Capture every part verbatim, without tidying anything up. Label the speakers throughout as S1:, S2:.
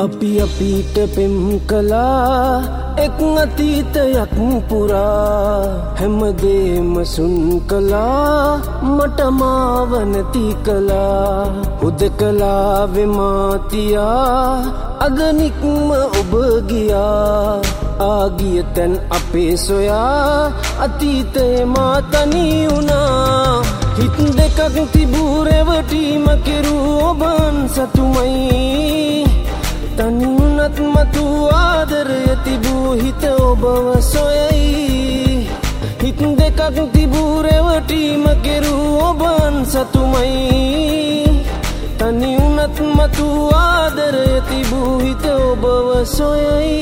S1: අපි අපිට පෙම් කළා එක් අතීතයක් පුරා හැමදේම සුන් කළා මට මාව නැති කළා හුදකලාවේ මාතියා අද නික්ම ඔබ ගියා ආගිය තැන් අපේ සොයා අතීතේ මා තනි වුණා හිත් දෙකක් තිබූ රැවටීම කෙරූ ඔබන් සතුමයි තනි වුණත් මතු ආදරය තිබූ හිත ඔබව සොයයි හිත් දෙකක් තිබූ රැවටීම කෙරූ ඔබන් සතුමයි තනි වුණත් මතු ආදරය තිබූ හිත ඔබව සොයයි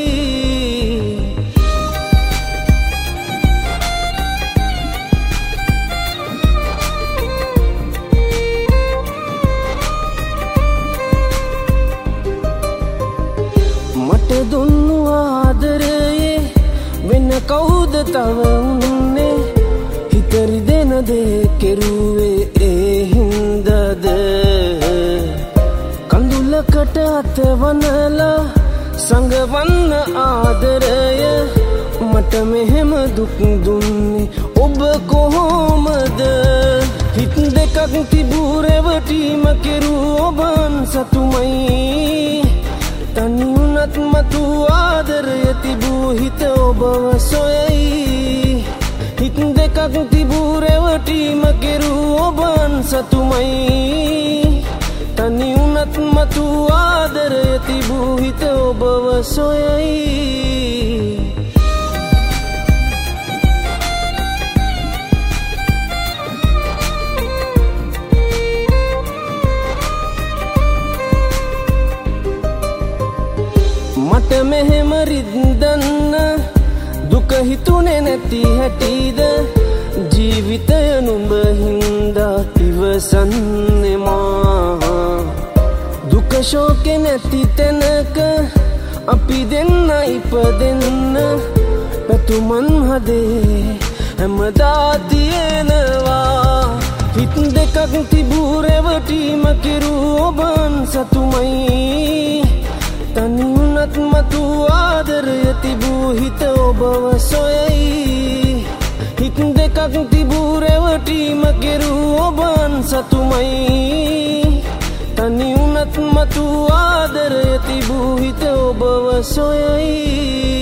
S1: දුන්නු ආදරයේ වෙන කවුද තව උන්නේ හිතරි දෙන දේ කෙරුවේ ඒ හින්දද කඳුලකට අතවනලා සංගවන්න ආදරය මට මෙහෙම දුක් දුන්නේ ඔබ කොහොමද හිත් දෙකක් තිබූ රැවටීම කෙරූ ඔබන් සතුමයි තනි වුණත් මතු ආදරය තිබූ හිත ඔබව සොයයි හිත් දෙකක් තිබූ රැවටීම කෙරූ ඔබන් සතුමයි තනි වුණත් මතු ආදරය තිබූ හිත ඔබව සොයයි මට මෙහෙම රිද්දන්න දුක හිතුනේ නැති හැටිද ජීවිතය නුඹ හින්දා ඉවසන්නේ මා දුක ශෝකේ නැති තැනක අපි දෙන්න ඉපදෙන්න පැතුමන් හදේ හැමදා තියෙනවා හිත් දෙකක් තිබූ රැවටීම කෙරූ ඔබන් සතුමයි තනි වුණත් මතු ආදරය තිබූ හිත ඔබව සොයයි හිත් දෙකක් තිබූ රැවටීම කෙරූ ඔබන් සතුමයි තනි වුණත් මතු ආදරය තිබූ හිත ඔබව සොයයි